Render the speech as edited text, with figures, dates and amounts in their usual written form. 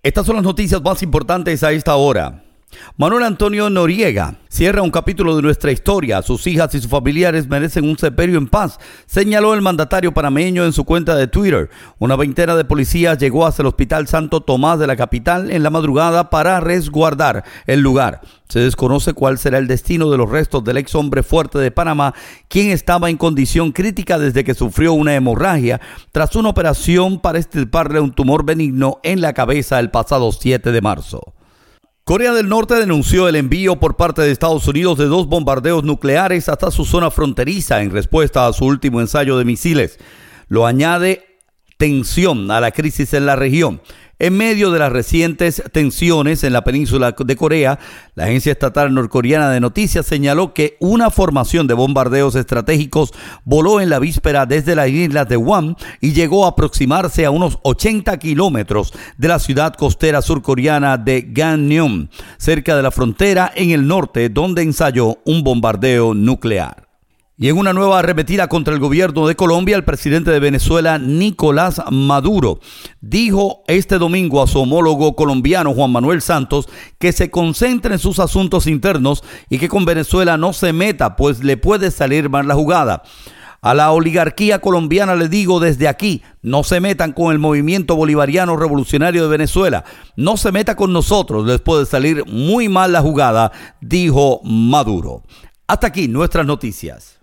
Estas son las noticias más importantes a esta hora. Manuel Antonio Noriega cierra un capítulo de nuestra historia. Sus hijas y sus familiares merecen un sepelio en paz, señaló el mandatario panameño en su cuenta de Twitter. Una veintena de policías llegó hasta el Hospital Santo Tomás de la capital en la madrugada para resguardar el lugar. Se desconoce cuál será el destino de los restos del ex hombre fuerte de Panamá, quien estaba en condición crítica desde que sufrió una hemorragia tras una operación para extirparle un tumor benigno en la cabeza el pasado 7 de marzo. Corea del Norte denunció el envío por parte de Estados Unidos de 2 bombardeos nucleares hasta su zona fronteriza en respuesta a su último ensayo de misiles. Lo añade tensión a la crisis en la región. En medio de las recientes tensiones en la península de Corea, la agencia estatal norcoreana de noticias señaló que una formación de bombardeos estratégicos voló en la víspera desde las islas de Guam y llegó a aproximarse a unos 80 kilómetros de la ciudad costera surcoreana de Gangneom, cerca de la frontera en el norte, donde ensayó un bombardeo nuclear. Y en una nueva arremetida contra el gobierno de Colombia, el presidente de Venezuela, Nicolás Maduro, dijo este domingo a su homólogo colombiano, Juan Manuel Santos, que se concentre en sus asuntos internos y que con Venezuela no se meta, pues le puede salir mal la jugada. A la oligarquía colombiana le digo desde aquí, no se metan con el movimiento bolivariano revolucionario de Venezuela, no se meta con nosotros, les puede salir muy mal la jugada, dijo Maduro. Hasta aquí nuestras noticias.